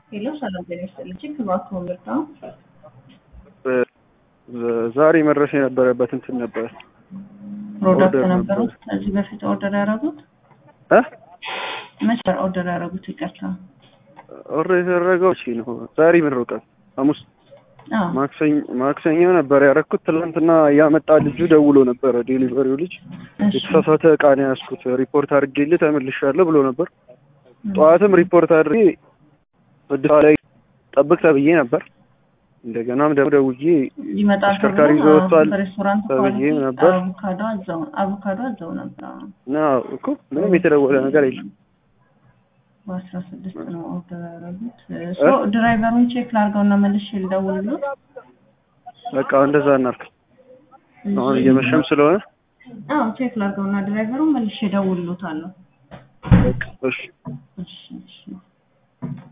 ሄሎ ሰላም ጤና ይስጥልኝ። እባክዎ ምርታው ዛሬ መድረስ የነበረበት እንትን ነበር። ፕሮዳክት ነበሩት ከዚህ በፊት ኦርደር ያደረጉት መቼ ኦርደር ያደረጉት? ይቅርታ ኦርደር የተደረገው እሺ ነው። ዛሬ ምንሮቀን ሐሙስ ማክሰኞ ነበር ያደረኩት። ትናንትና ያመጣ ልጁ ደውሎ ነበር። ዴሊቨሪው ልጅ የተሳሳተ ዕቃ ነው ያዝኩት ሪፖርት አድርጌልህ ተመልሻለሁ ብሎ ነበር። ጠዋትም ሪፖርት አድርጌ ወደ ላይ ጠብቅ ተብዬ ነበር። እንደገናም ደውዬ ይመጣል ተሽከርካሪ ይዞ ወጥቷል ሬስቶራንት ተብዬ ነበር። አቮካዶ አዘው ነበር ነው እኮ ምንም የተደወለ ነገር የለም። በ16 ነው ኦርደር ያደረጉት። ድራይቨሩን ቼክ ላድርገውና መልሼ ልደውልልዎት። በቃ እንደዛ እናድርግ። አሁን እየመሸም ስለሆነ ቼክ ላድርገውና ድራይቨሩን መልሼ እደውልልዎታለሁ። በቃ እሺ። እሺ